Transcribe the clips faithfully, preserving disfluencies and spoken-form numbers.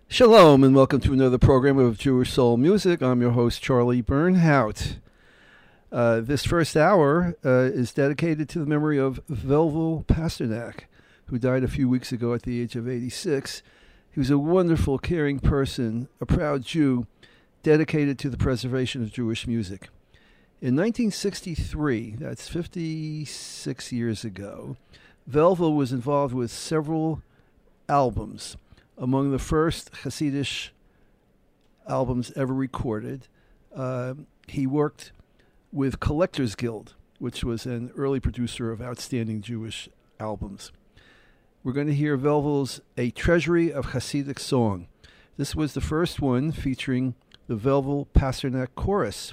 Shalom and welcome to another program of Jewish Soul Music. I'm your host, Charlie Bernhout. Uh, this first hour uh, is dedicated to the memory of Velvel Pasternak, who died a few weeks ago at the age of eighty-six. He was a wonderful, caring person, a proud Jew, dedicated to the preservation of Jewish music. In nineteen sixty-three, that's fifty-six years ago, Velvel was involved with several albums. Among the first Hasidic albums ever recorded, uh, he worked with Collectors Guild, which was an early producer of outstanding Jewish albums. We're going to hear Velvel's A Treasury of Hasidic Song. This was the first one featuring the Velvel Pasternak Chorus.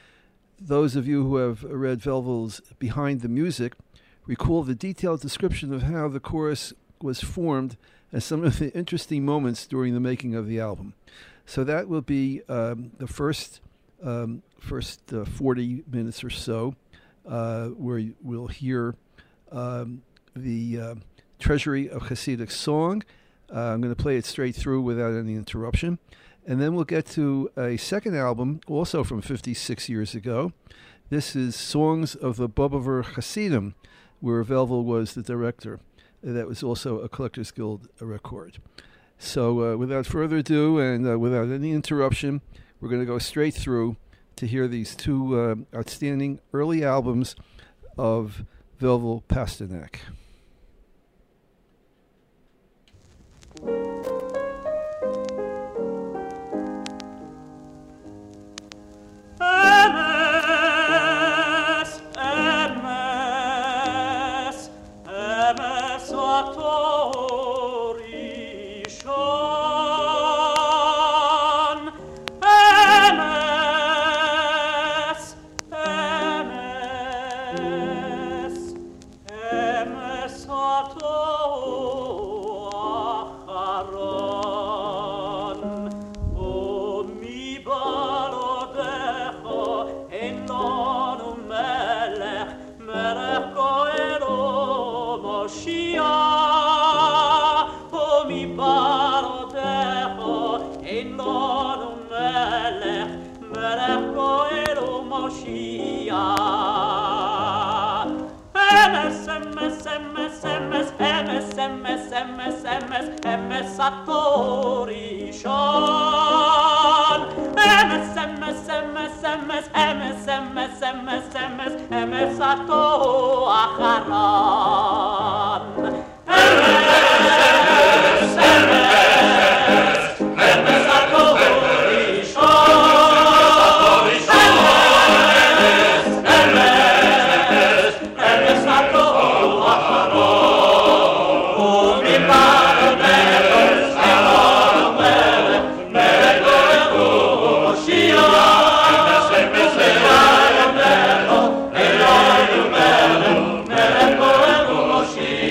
Those of you who have read Velvel's Behind the Music recall the detailed description of how the chorus was formed and some of the interesting moments during the making of the album. So that will be um, the first um, first uh, forty minutes or so, uh, where we'll hear um, the uh, Treasury of Hasidic Song. Uh, I'm going to play it straight through without any interruption. And then we'll get to a second album, also from fifty-six years ago. This is Songs of the Bobover Hasidim, where Velvel was the director. That was also a Collectors Guild record. So uh, without further ado and uh, without any interruption, we're going to go straight through to hear these two uh, outstanding early albums of Velvel Pasternak. She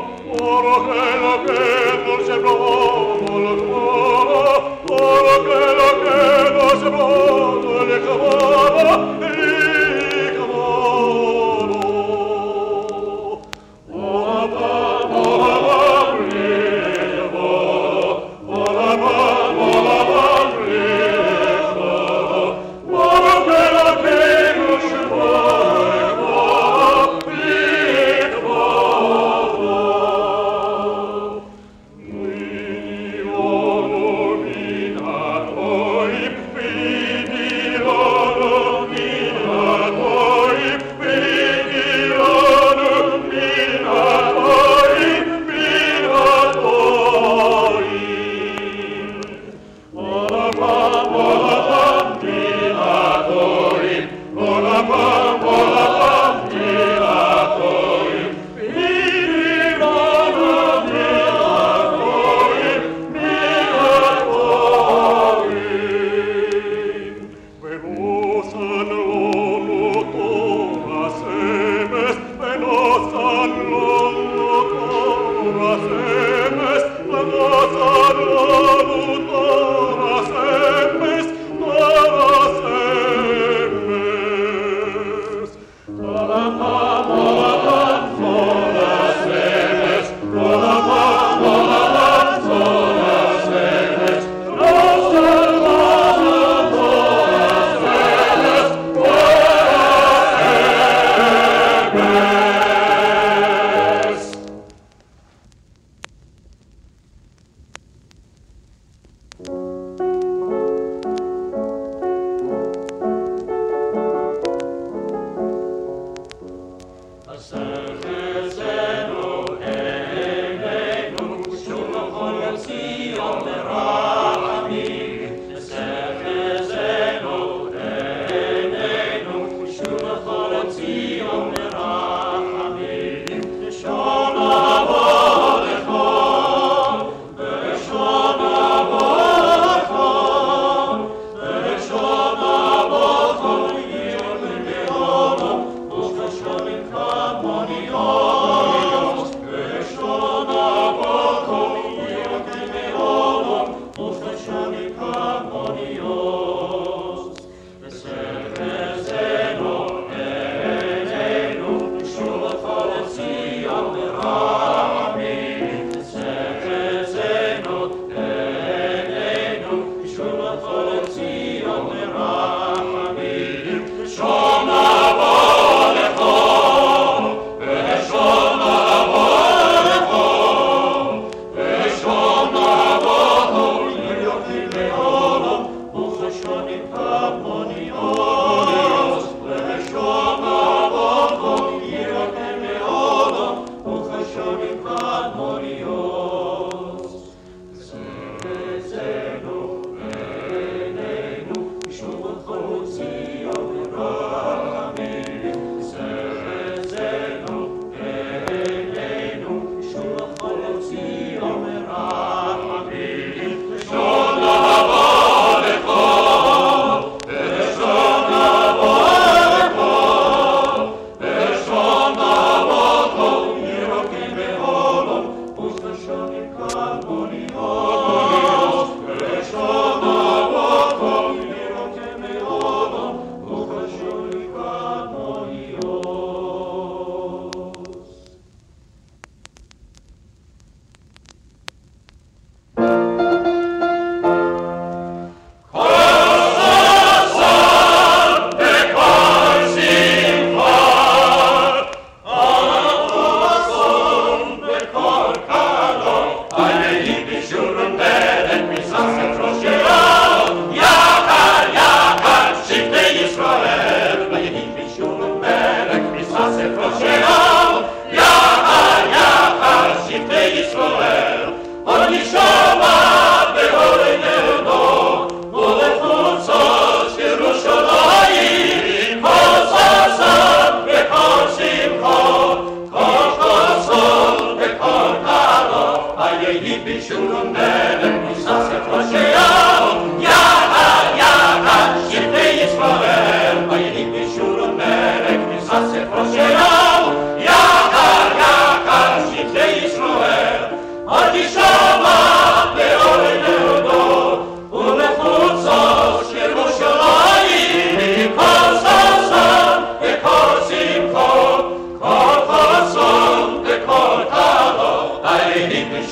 Yachar, Yachar, Shifnei Yisrael.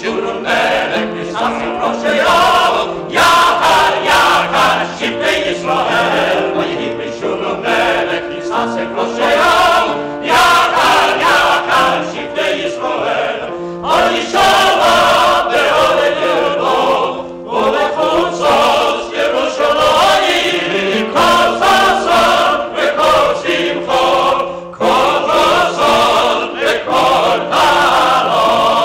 שורון מלך ניססים פרושייהו יחד יחד שבטי ישראל ויהי בשורון מלך ניססים פרושייהו יחד יחד שבטי ישראל על ישוע באוהל ירדו ובחוצות ירושלים כל ששון וכל שמחה כל רצון וכל טהרה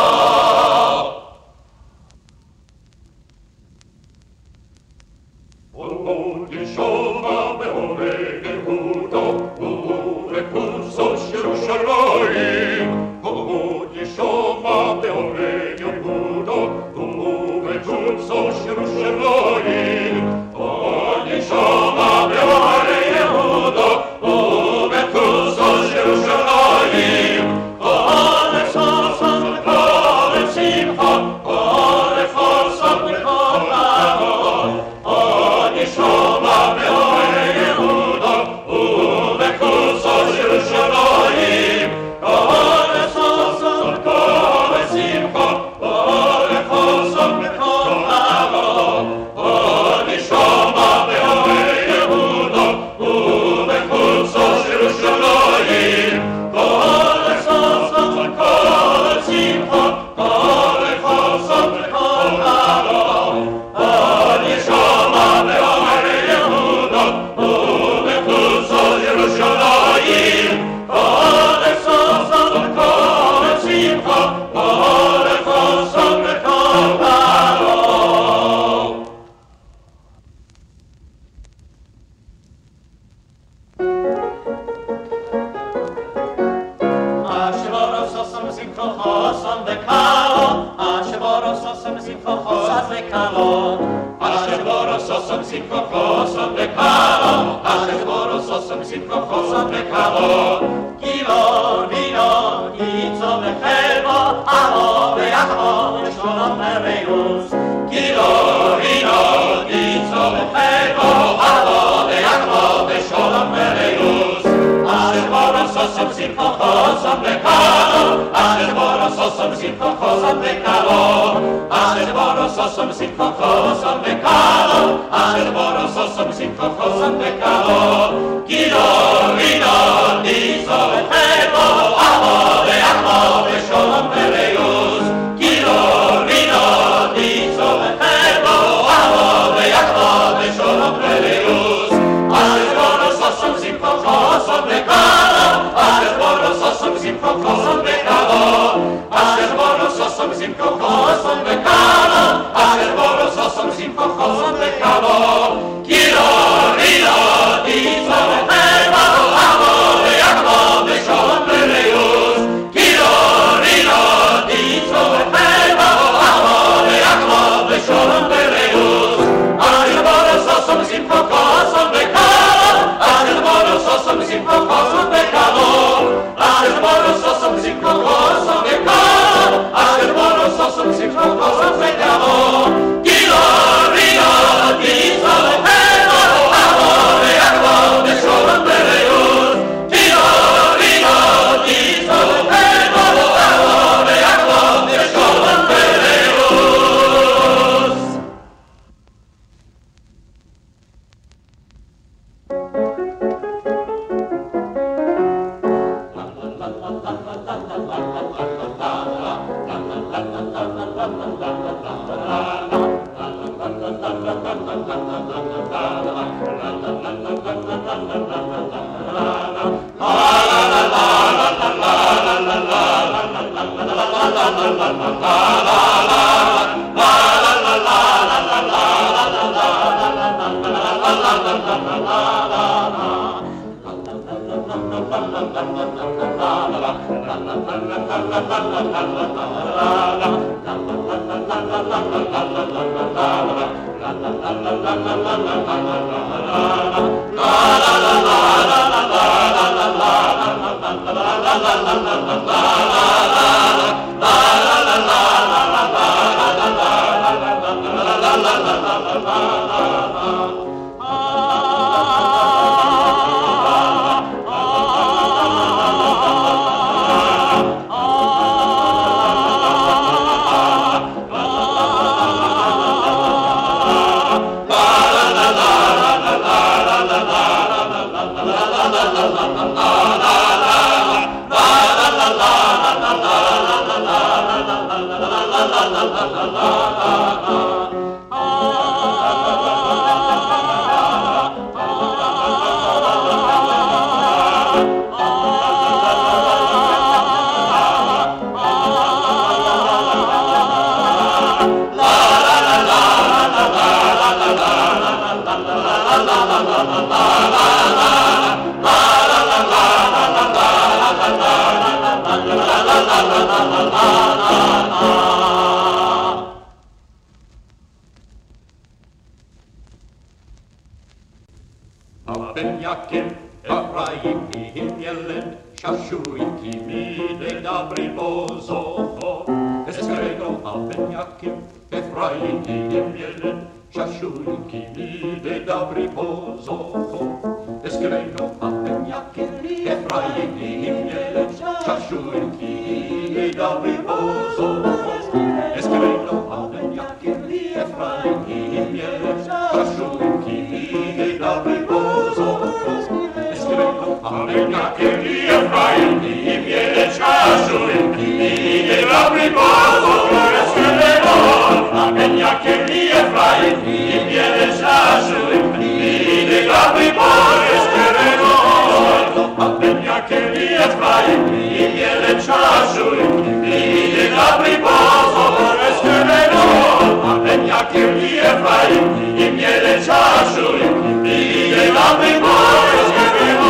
עוד ישוע באוהל יהודו ובחוצות ירושלים עוד ישוע באוהל יהודו ובחוצות ירושלים עוד ישוע באוהל יהודו ובחוצות ירושלים עוד ששון וכל שמחה עוד חסד וכל טהרה עוד ישוע באוהל יהודו ובחוצות ירושלים עוד ששון וכל שמחה עוד חסד וכל טהרה עוד ישוע באוהל יהודו ובחוצות ירושלים עוד ששון וכל שמחה עוד חסד וכל טהרה עוד ישוע באוהל יהודו ובחוצות ירושלים עוד ששון וכל שמחה עוד חסד וכל טהרה Ashevoro sosam simcha chosam v'kalo Ashevoro sosam simcha chosam v'kalo Ashevoro sosam simcha chosam v'kalo Ashevoro sosam simcha chosam v'kalo Kilo vino itzo v'chevo Avo v'yachvo v'sholom v'reus Kilo vino itzo v'chevo Avo v'yachvo v'sholom v'reus Ashevoro sosam simcha chosam v'kalo Ashevoro sosam simcha chosam v'kalo Ashevoro sosam simcha chosam v'kalo Ashevoro sosam simcha chosam v'kalo Kilo vino itzo v'chevo Avo v'yachvo v'sholom v'reus Kilo vino itzo v'chevo Avo v'yachvo v'sholom v'reus Ashevoro sosam simcha chosam v'kalo Ashevoro sosam simcha chosam v'kalo Ashevoro sosam simcha chosam v'kalo Ashevoro sosam simcha chosam v'kalo Kilo vino itzo v'chevo Avo v'yachvo v'sholom v'reus Kilo vino itzo v'chevo Avo v'yachvo v'sholom v'reus Ashevoro sosam simcha chosam v'kalo Ashevoro sosam simcha chosam v'kalo Ashevoro sosam simcha chosam v'kalo Ashevoro sosam simcha chosam v'kalo Kilo vino itzo v'chevo Avo v'yachvo v'sholom v'reus Kilo vino itzo v'chevo Avo v'yachvo v'sholom v'reus Ben jakiem Efraim i himmielen Shashuiki mide dabri bozoho Eskreno a ben jakiem Efraim i himmielen Shashuiki mide dabri bozoho Eskreno a ben jakiem Efraim i himmielen Shashuiki mide dabri bozoho Eskreno a ben jakiem Efraim i himmielen Shashuiki mide dabri bozoho Avenia che li Efraim di miele ciasso in di la riposo escreno Avenia che li Efraim di miele ciasso in di la riposo escreno Avenia che li Efraim di miele ciasso in di la riposo escreno Avenia che li Efraim di miele ciasso in di la riposo escreno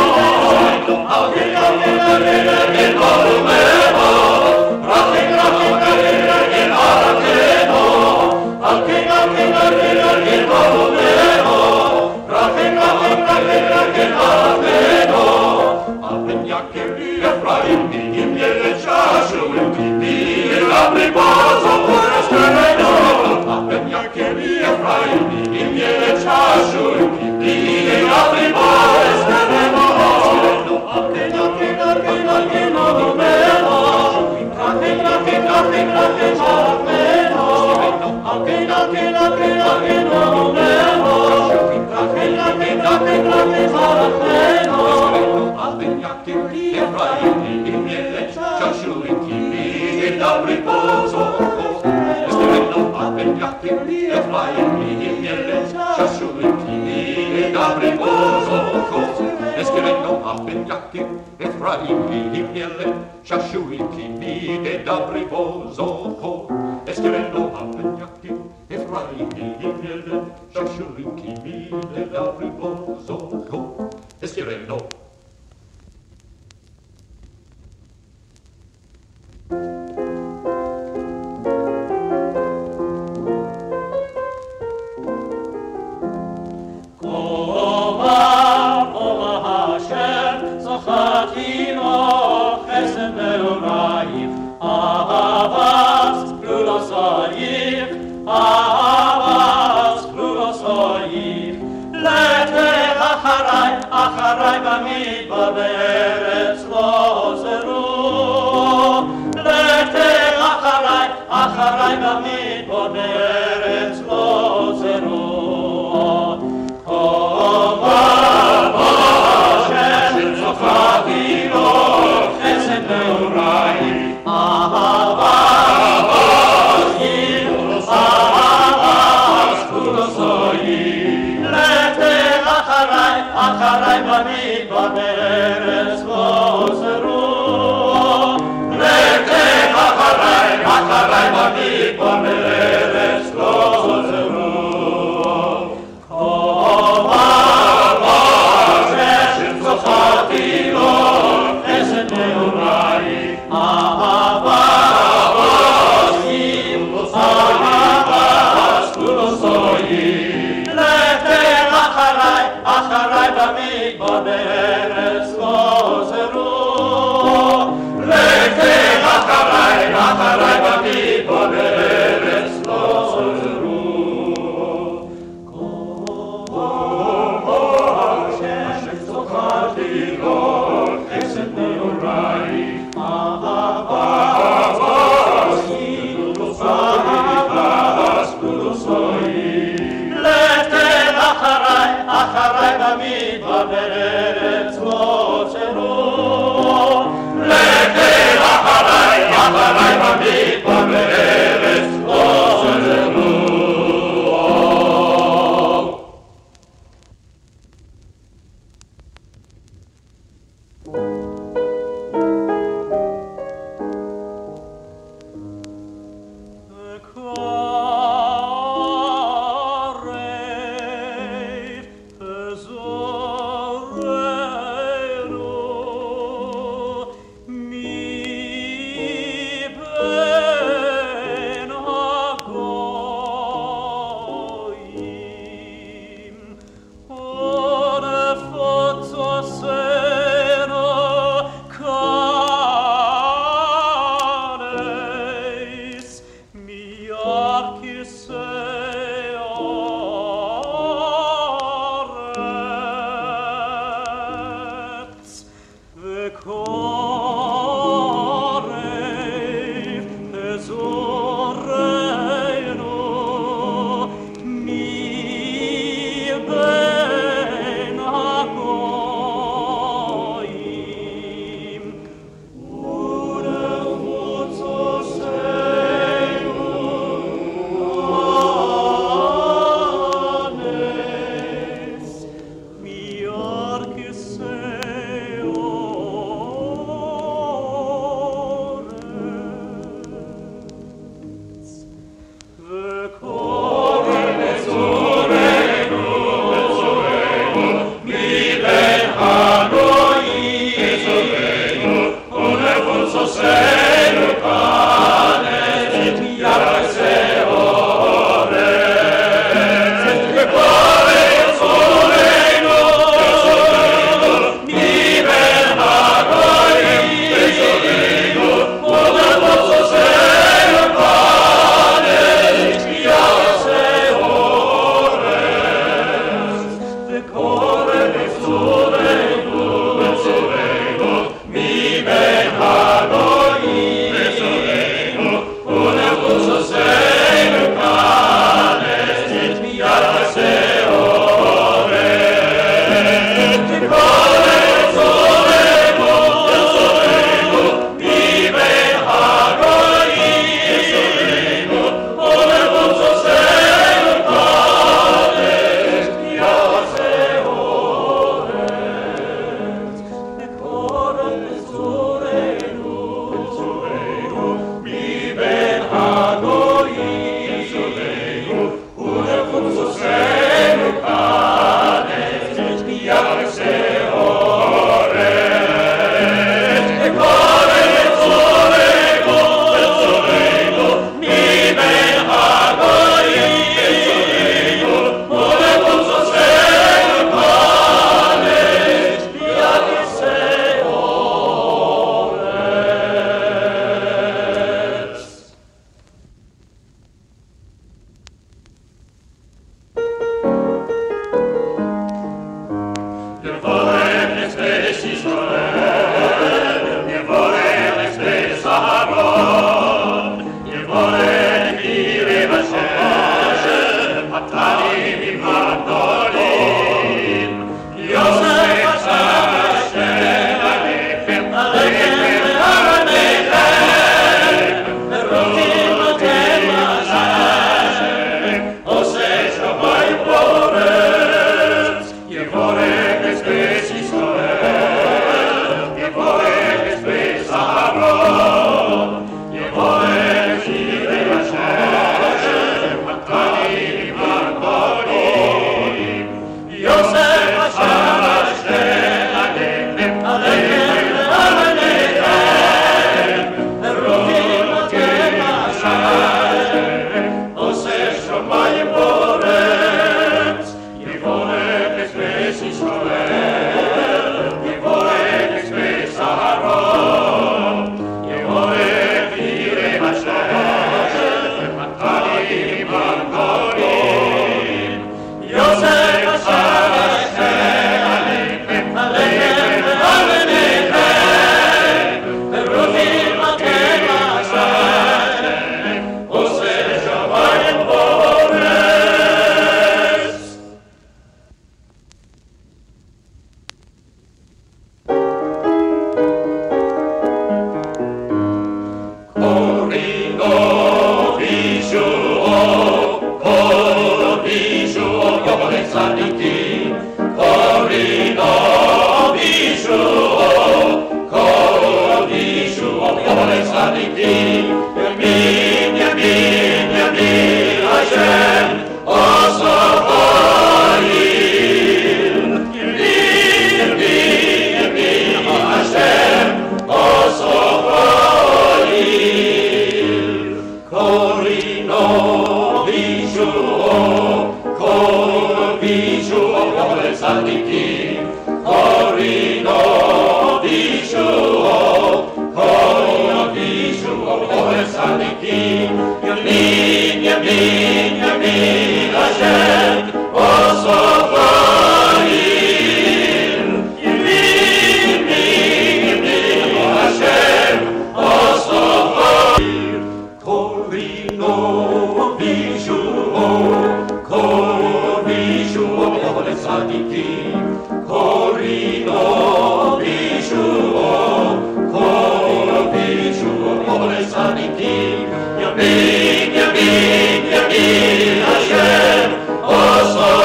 צדיקים, יבין, יבין, יבין השם, עושו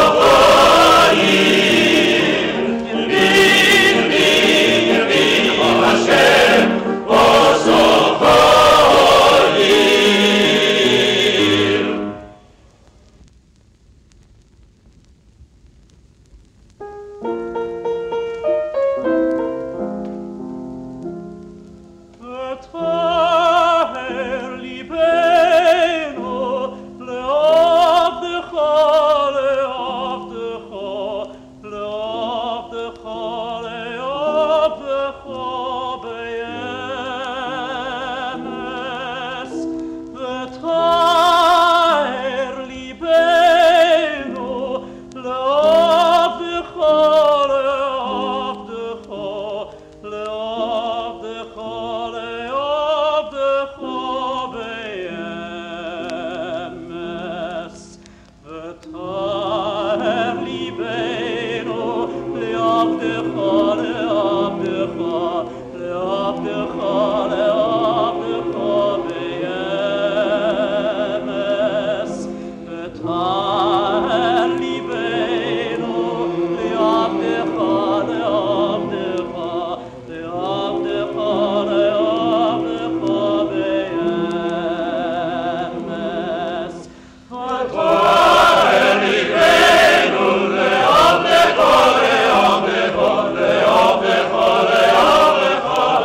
חיים. יבין, יבין, יבין השם, עושו חיים. ותהר ליבנו לעבדך, לעבדך, לעבדך, לעבדך באמס. ותהר ליבנו לעבדך, לעבדך, לעבדך, לעבדך באמס. ותהר ליבנו לעבדך, לעבדך, לעבדך, לעבדך באמס. ותהר ליבנו לעבדך, לעבדך, לעבדך, לעבדך באמס. ותהר ליבנו לעבדך, לעבדך, לעבדך, לעבדך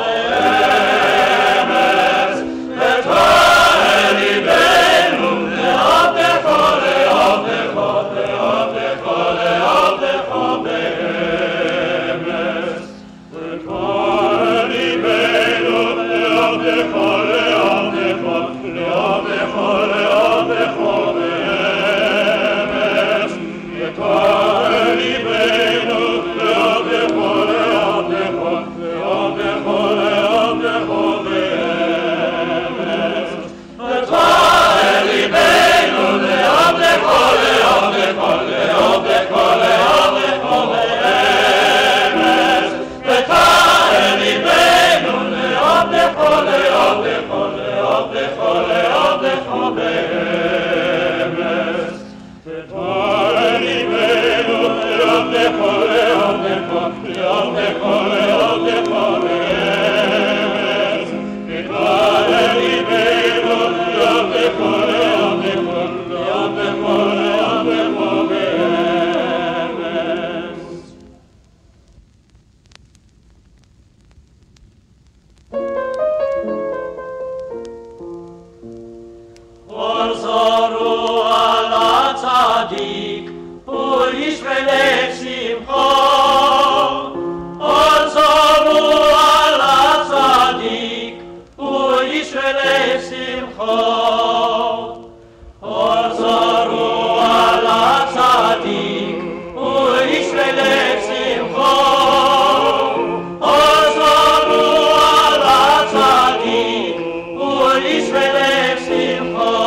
באמס. ותהר ליבנו לעבדך, לעבדך, לעבדך, לעבדך באמס. ותהר ליבנו לעבדך, לעבדך, לעבדך, לעבדך באמס. ותהר ליבנו לעבדך, לעבדך, לעבדך, לעבדך באמס. ותהר ליבנו לעבדך, לעבדך, לעבדך, לעבדך באמס. ותהר ליבנו לעבדך, לעבדך, לעבדך, לעבדך באמס. ותהר ליבנו לעבדך, לעבדך, לעבדך, לעבדך באמס. ותהר ליבנו לעבדך, לעבדך, לעבדך, לעבדך באמס. חזרו על הצדיק וישמלך שמחו. חזרו על הצדיק וישמלך שמחו. חזרו על הצדיק וישמלך שמחו. חזרו על הצדיק וישמלך שמחו.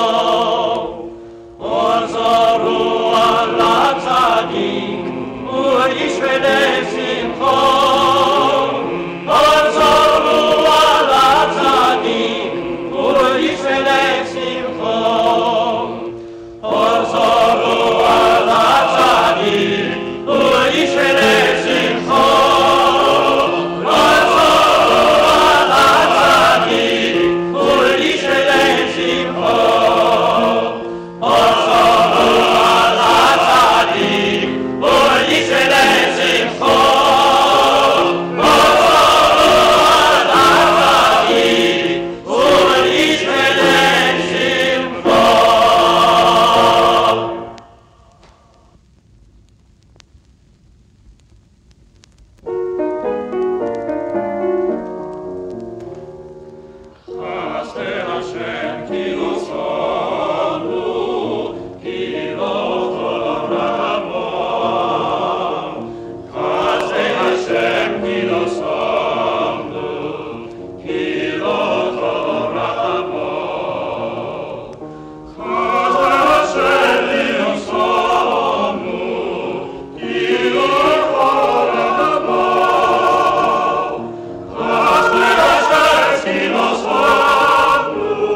חזרו על הצדיק וישמלך שמחו. חזרו על הצדיק וישמלך שמחו. חזרו על הצדיק וישמלך שמחו. Lo so,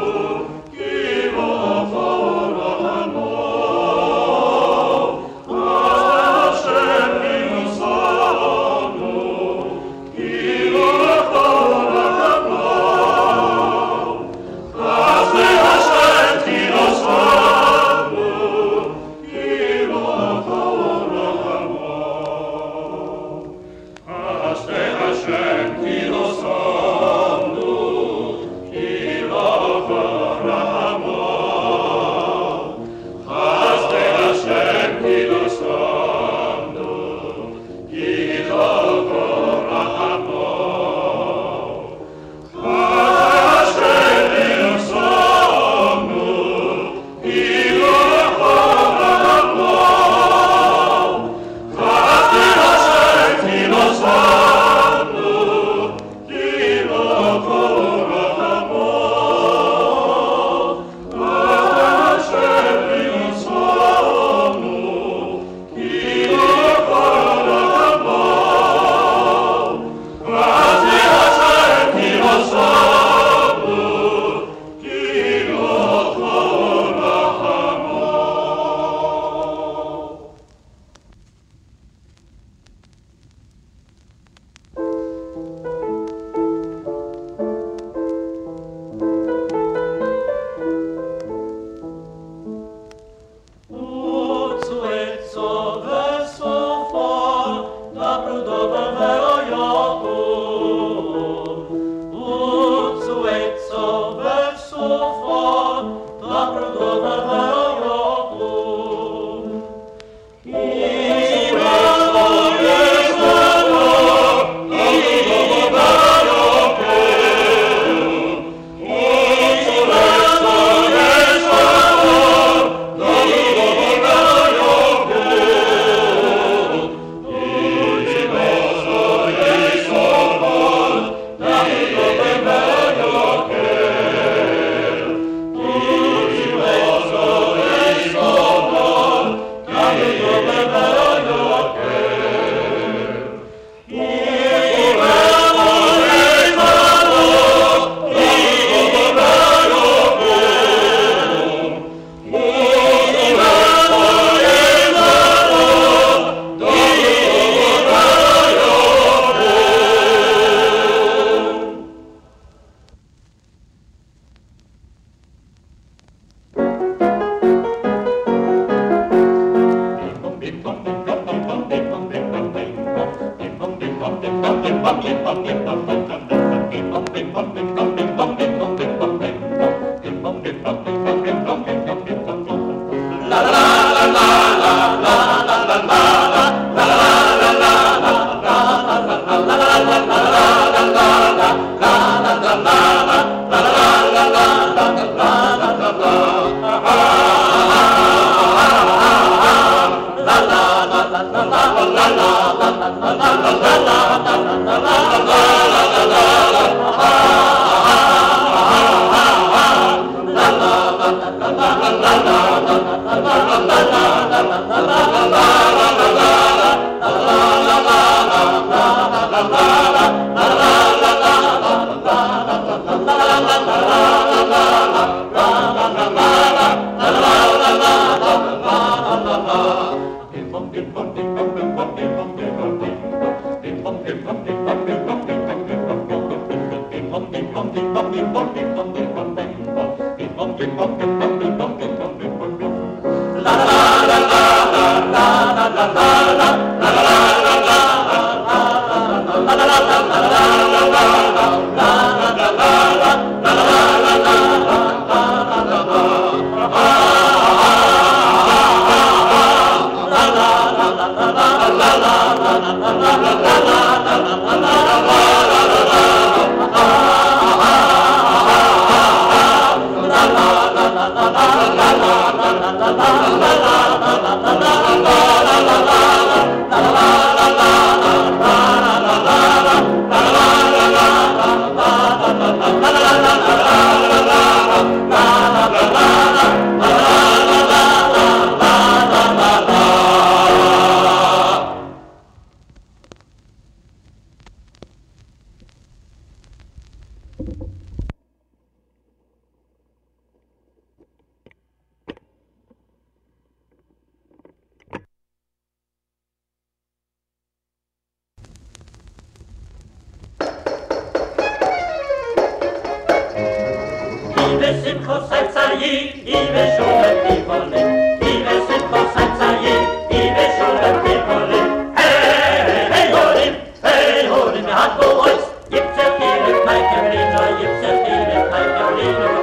Gibt's ja viele Peikerliner, gibt's ja viele Peikerliner, und nach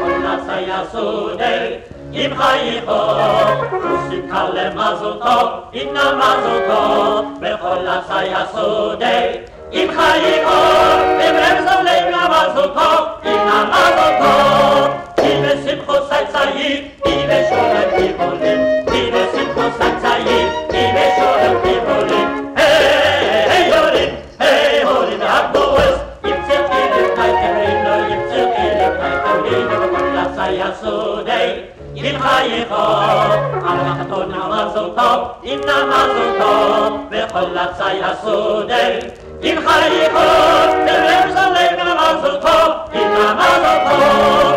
Sayasudei, Im Chayicho, Usimcha leMazel Tov, Inna Mazel Tov, Bechol Sayasudei, Im Chayicho, Im Remzolei Mazel Tov, Inna Mazel Tov, Ibe Simcho Satzayit, Ibe Sholem Tivolim, Ibe Simcho Satzayit, Ibe Sholem Tivolim, Hey, hey, Yorim, hey, Horim, Abboes, Im Tzilkilim, Kaitemrino, Im Tzilkilim, Kaitemrino, Bechol Sayasudei, Im Chayicho, Al HaChaton HaMazel Tov, Inna Mazel Tov, Bechol Sayasudei, Im Chayicho, Im Remzolei Mazel Tov, Inna Mazel Tov.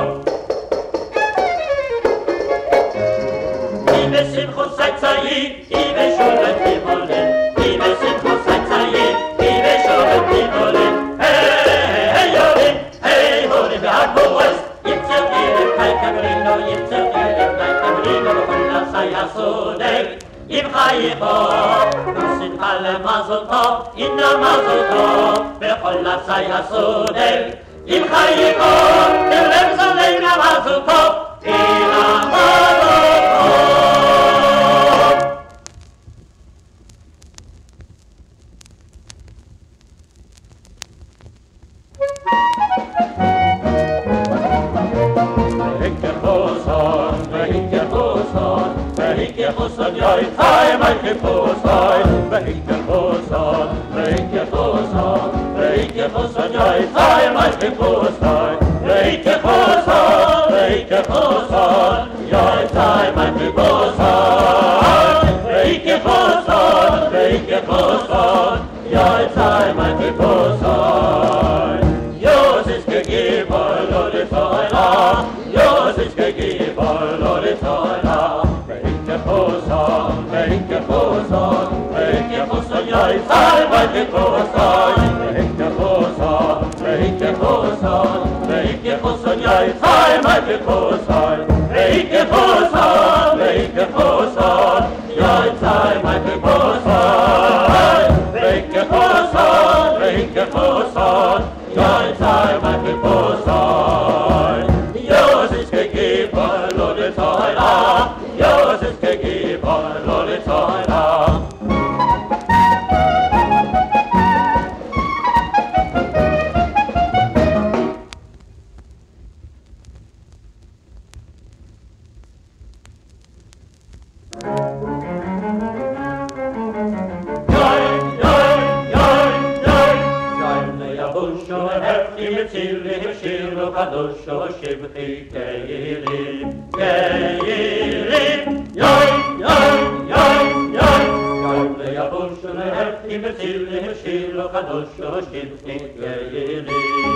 Ibe Simcho Satzayit, Ibe Sholem Tivolim, Ibe Simcho Satzayit, Ibe Sholem Tivolim, Hey, hey, Yorim, hey, Horim, V'Agboes, Im Tzilkilim, Kaitemrino, Im Tzilkilim, Kaitemrino, Bechol Sayasudei, Im Chayicho, Usimcha leMazel Tov, Inna Mazel Tov, Bechol Sayasudei, Im Chayicho, Im Remzolei Mazel Tov, Inna Mazel Tov. Chuson yoy tay mein Chuson, mein Chuson, mein Chuson, mein Chuson yoy tay mein Chuson, mein Chuson, mein Chuson, yoy tay mein Chuson, mein Chuson, mein Chuson, yoy tay mein Chuson. Yours is gegeben, Lord is Allah, yours is gegeben, Lord is Allah. Chuson, make a Chuson, make a Chuson, yoy tay mein Chuson, make a Chuson, make a Chuson, make a Chuson, yoy tay mein Chuson, make a Chuson, make a Chuson, yoy tay mein Chuson, make a Chuson, make a Chuson, yoy tay mein Chuson. Yours is gegeben, Lord is Allah, yours is gegeben, Lord is Allah. Kadosho Shivchi Keilim, Keilim, yoy, yoy, yoy, yoy, yoy, le'yavush le'hefti metzil le'heshilo Kadosho Shivchi Keilim.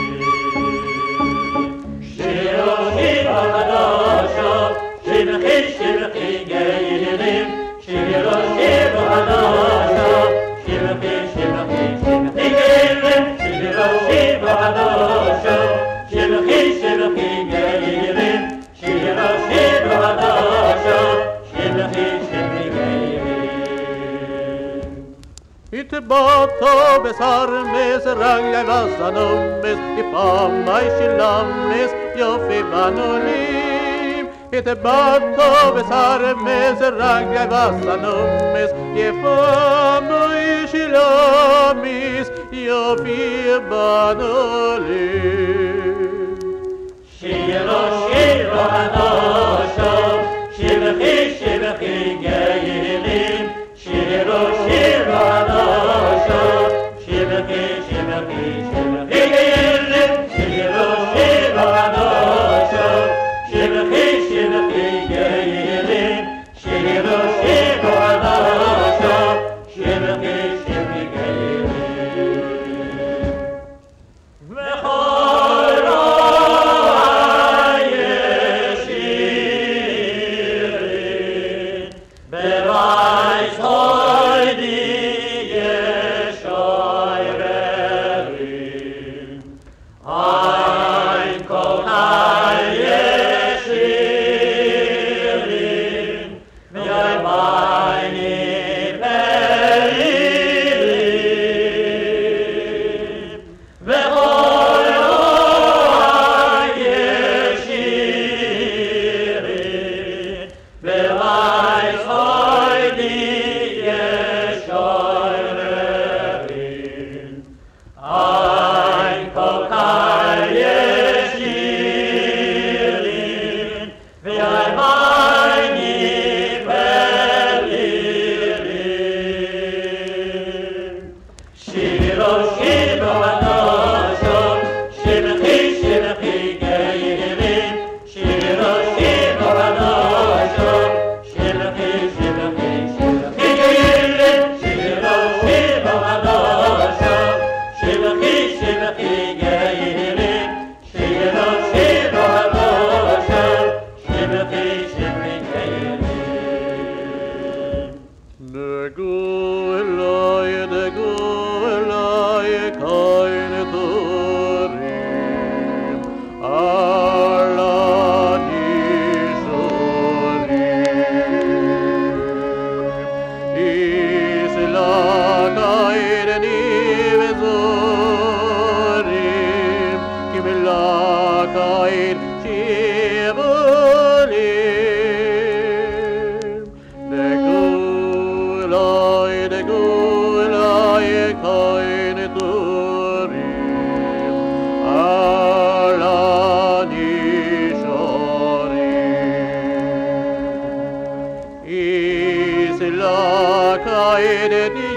Shiro, shiro, Kadosho, Shivchi, Shivchi Keilim, Shiro, shiro, Kadosho, Shivchi, Shivchi, Shivchi Keilim, Shiro, shiro, Kadosho, Shivchi, Shivchi Keilim, Shiro, shiro, Kadosho, Shivchi, Shivchi Keilim. Itbato besar mes raglia vasanumes, Ipamai shilames, Yofi banulim. Itbato besar mes raglia vasanumes, Ipamai shilames, Yofi banulim. Shiro, shiro, Kadosho, Shivchi, Shivchi Keilim, Shiro, shiro, Kadosho, Shivchi, Shivchi, Shivchi Keilim, Shiro, shiro, Kadosho, Shivchi, Shivchi Keilim, Shiro, shiro, Kadosho, Shivchi, Shivchi Keilim. V'chol kaide di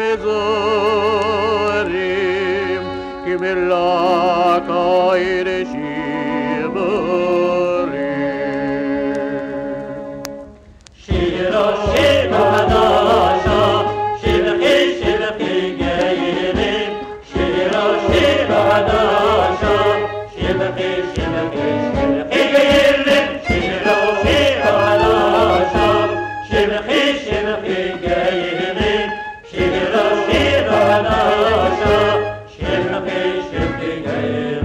fezorim kimela kaide shivorim shiro shiro hadasha shivchi shivchi geirim shiro shiro hadasha shivchi shivchi shivchi geirim shiro shiro hadasha shivchi shivchi geirim shiro shiro hadasha shivchi shivchi geirim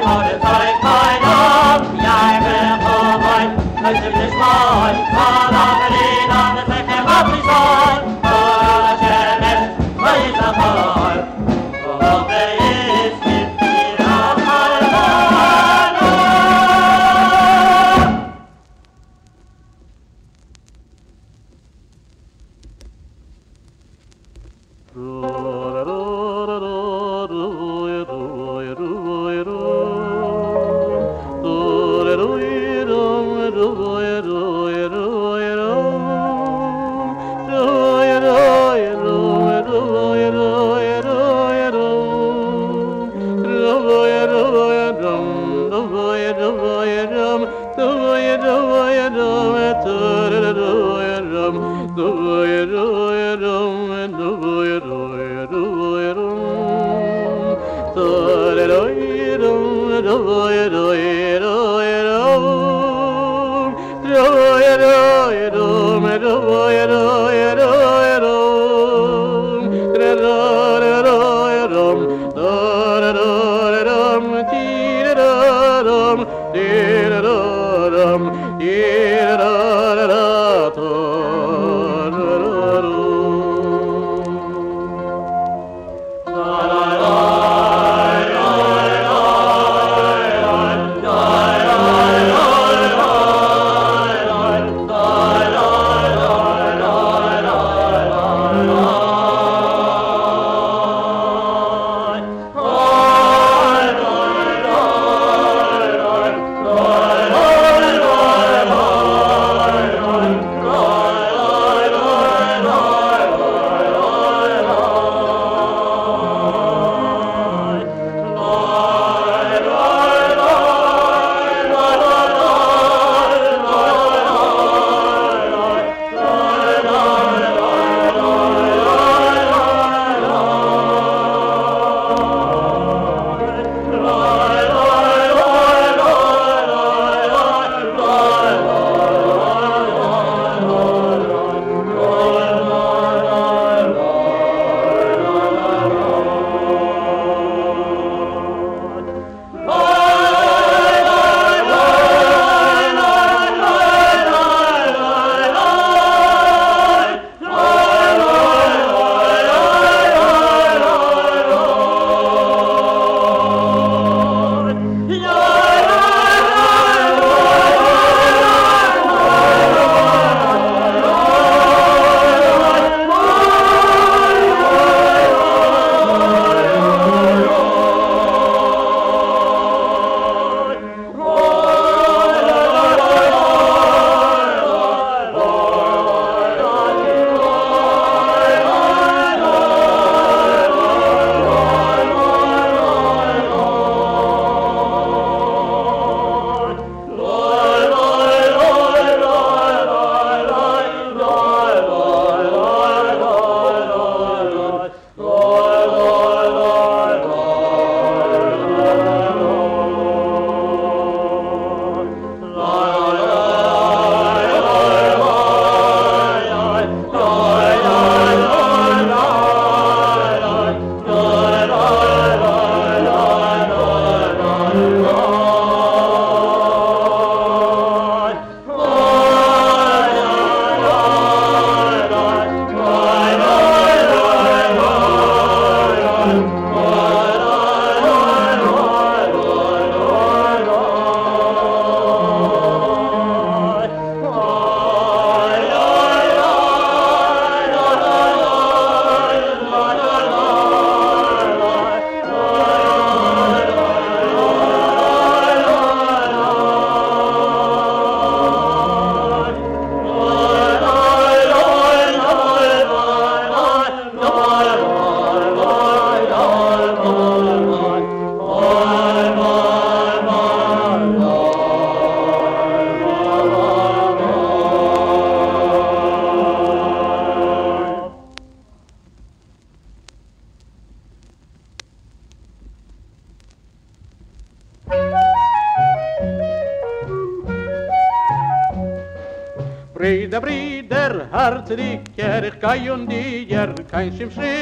Breda brider hartelijk er kan die er kan sim schritt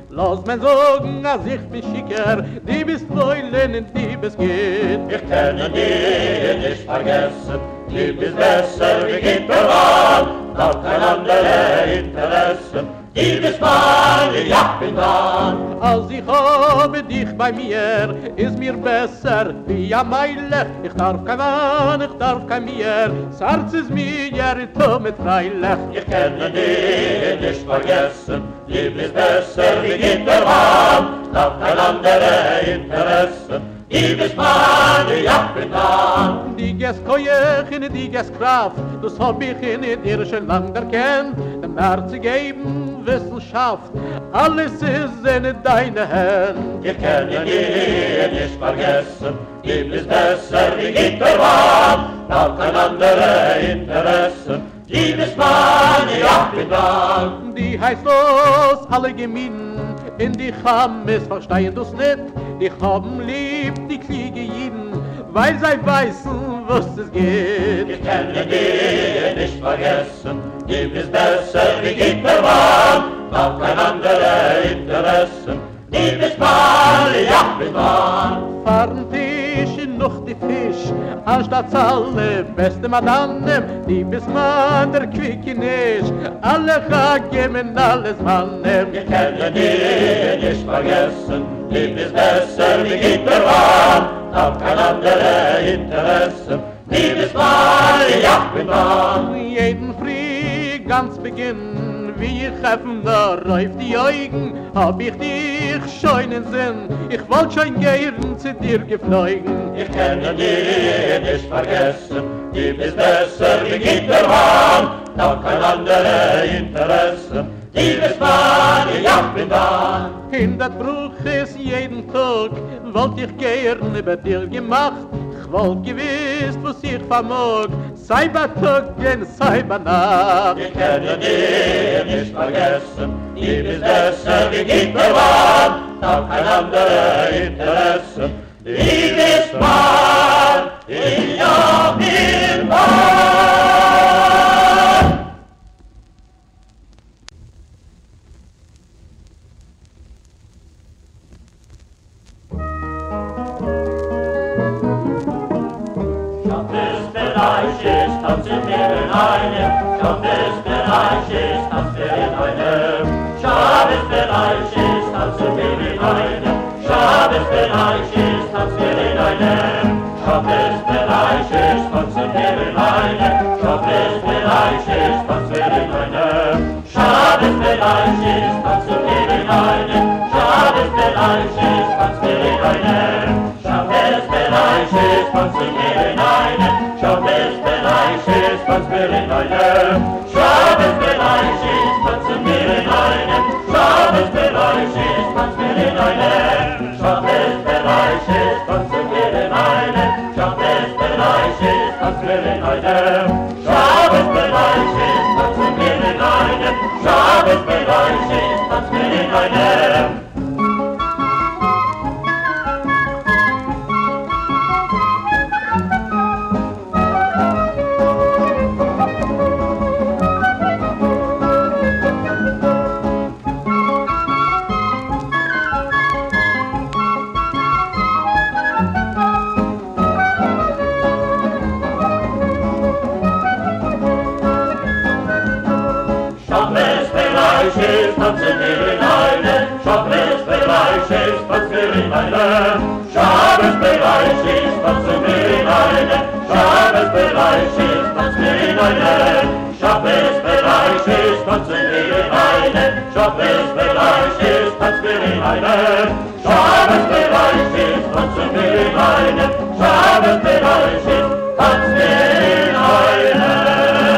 Lass mein sagen, als ich bin schicker, die bist Leulen und die bist geht. Ich kenne die nicht vergessen, die bist besser wie Gittermann, noch kein anderer Interessen. Die bist meine, ja, bin dann. Als ich habe dich bei mir, ist mir besser wie am Meile. Ich darf kein Mann, ich darf kein Meer, das Herz ist mir, tu mit freilich. Ich kenne die nicht vergessen, die bist besser wie Gittermann, noch kein anderer Interessen. Die bist meine, ja, bin dann. Die Gäst Kojechen, die Gäst Kraft, das hab ich in dir schon lang erkennt. Dem Herz zu geben, Wissenschaft, alles ist in deine Hand. Ich kenne die nicht vergessen, die bist besser wie Gittermann, noch kein anderer Interessen. Die bist meine, ja, bin dann. Die heißt los, alle Geminen, in die Chames verstehen du's nicht. Die haben lieb, die kriege jeden, weil sie weißen, was es geht. Ich kenne die nicht vergessen, die bist besser wie Gittermann, noch kein anderer Interessen. Die bist meine, ja, bin dann. Fahren Tisch noch die Fisch, anstatt alle beste Madame, die bist man der Quicke nicht, alle Chagen und alles Mannem. Ich kenne die nicht vergessen, die bist besser wie Gittermann, noch kein anderer Interessen. Die bist meine, ja, bin dann. Jeden Früh ganz Beginn, wie ich öffne auf die Augen, hab ich dich schon in Sinn, ich wollt schon gern zu dir geflogen. Ich kenne die nicht vergessen, die bist besser wie Gittermann, noch kein anderer Interessen. Die bist meine, ja, bin dann. In dat Bruch ist jeden Tag, wollt ich gern über dir gemacht. Ich wollt gewiss, was ich vermog, sei bei Tag, sei bei Nacht. Ich kenne die nicht vergessen, die bist besser wie Gittermann, noch kein anderer Interessen. Die bist mein, ich ja bin mein. Bereich ist, tanzen wir in einem. Schabes-Bereich ist, tanzen wir in einem. Schabes-Bereich ist, tanzen wir in einem. Schabes-Bereich ist, tanzen wir in einem. Schabes-Bereich ist, tanzen wir in einem. Schabes-Bereich ist, tanzen wir in einem. Schabes-Bereich ist, tanzen wir in einem. Schabes-Bereich ist, tanzen wir in einem. Schabes-Bereich ist, tanzen wir in einem. Schabes-Bereich ist, tanzen wir in einem. Schabes-Bereich ist, tanzen wir in einem. Schabes-Bereich ist, tanzen wir in einem. Schabes-Bereich ist, tanzen wir in einem. Schabes-Bereich ist, tanzen wir in einem. Schabes-Bereich ist, tanzen wir in einem. Schabes-Bereich ist, tanzen wir in einem. Tanzen wir in einem, Schabes-Bereich ist, tanzen wir in einem. Schabes-Bereich ist, tanzen wir in einem. Schabes-Bereich ist, tanzen wir in einem. Schabes-Bereich ist, tanzen wir in einem. Schabes-Bereich ist, tanzen wir in einem. Schabes-Bereich ist, tanzen wir in einem. Schabes-Bereich ist, tanzen wir in einem.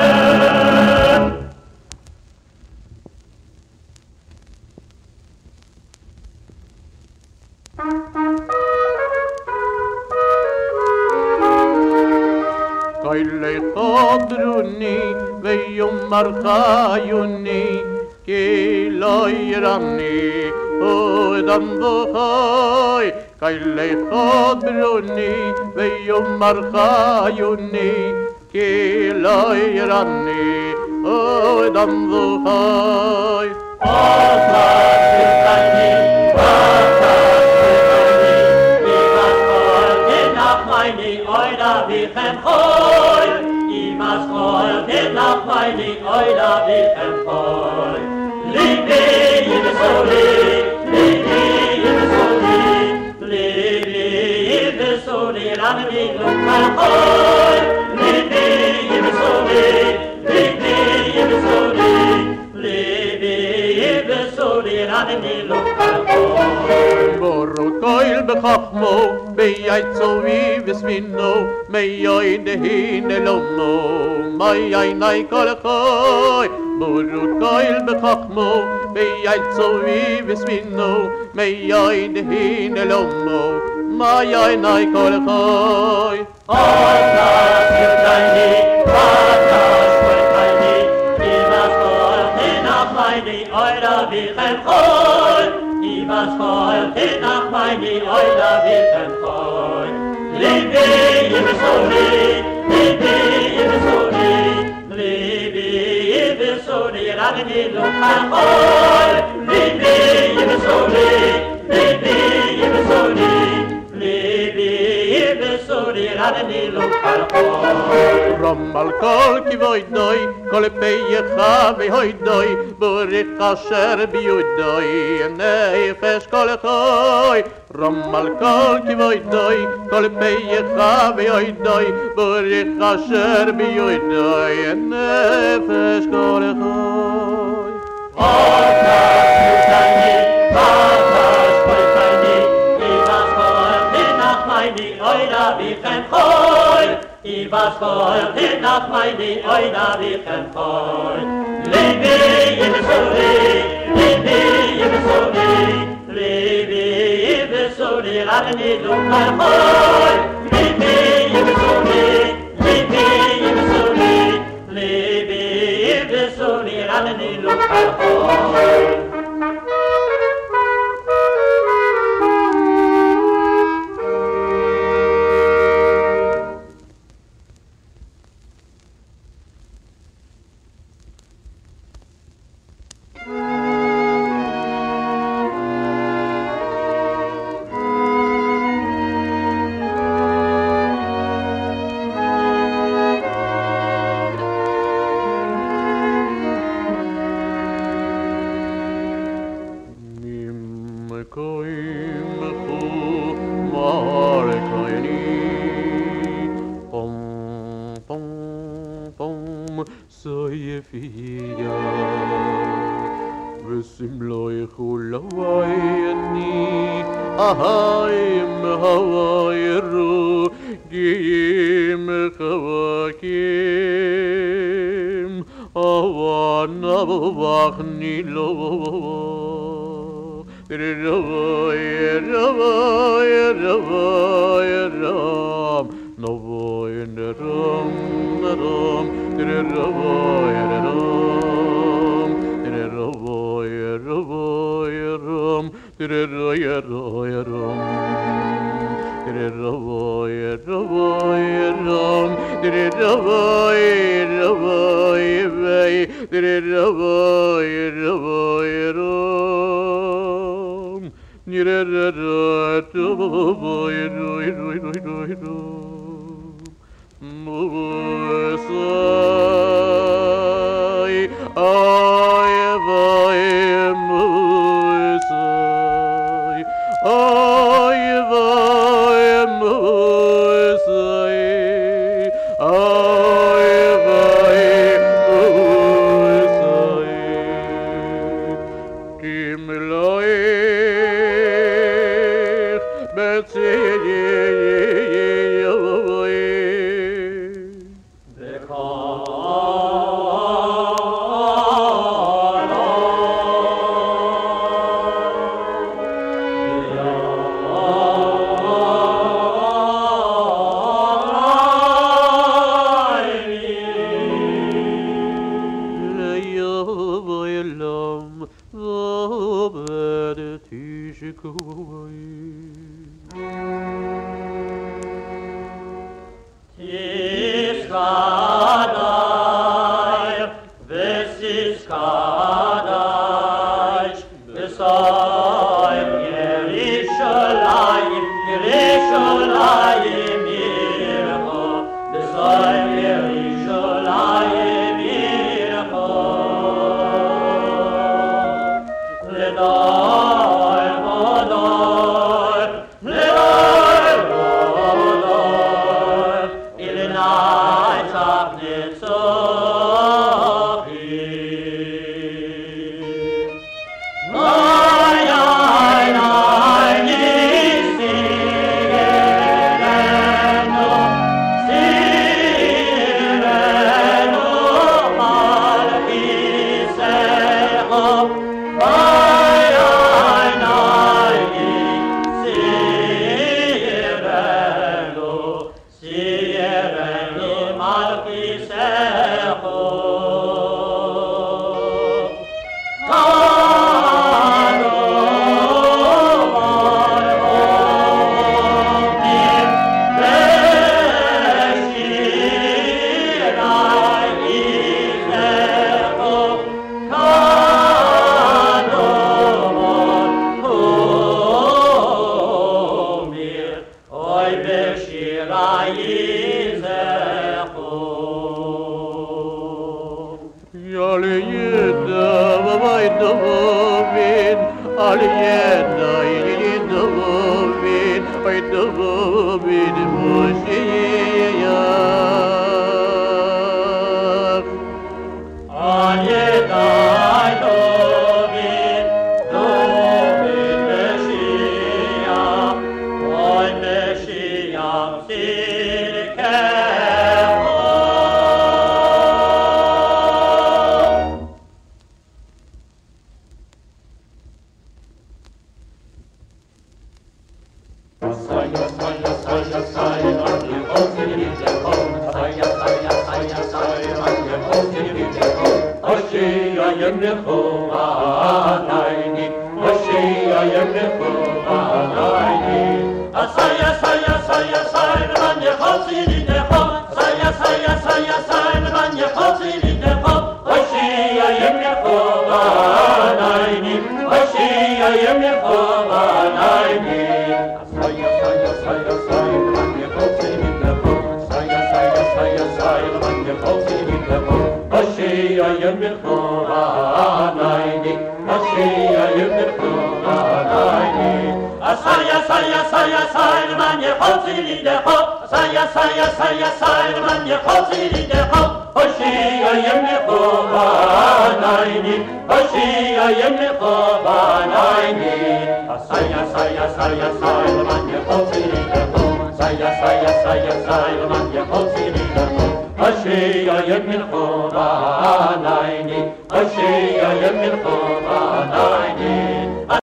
Koile chodruni, veyom archayuni, ki loyrani, odam bohoy. Koile chodruni, veyom archayuni, ki loyrani, odam bohoy. Nay kol khoy burut koil bekhmo be yitzo vi vesmino me yoin de hin elomo ma yoin nay kol khoy Oy nas yudayni patas koy tayni ibas koy tenach mayni oyra vi khem khoy ibas koy tenach mayni oyra vi khem khoy libi ibsoli libi ibsoli Ragni lokal, libi ibsoli, libi ibsoli, libi ibsoli, ragni lokal. Ramal kol ki voidoi, kol peye khave hoidoi, burit kasher biudoi, nei fes kol khoy. Ramal kol ki voidoi, kol peye khave hoidoi, burit kasher biudoi, nei fes kol khoy. Otas yutayni, patas koy tayni, ibas koy tenach mayni, oyra vichem choy. Ibas koy tenach mayni, oyra vichem choy. Libi ibsoli, libi ibsoli, libi ibsoli, ragni lokal choy. Libi ibsoli, libi ibsoli, libi ibsoli, ragni lokal choy. Skadai, this is Skadai. Ashiya yemil khovanayni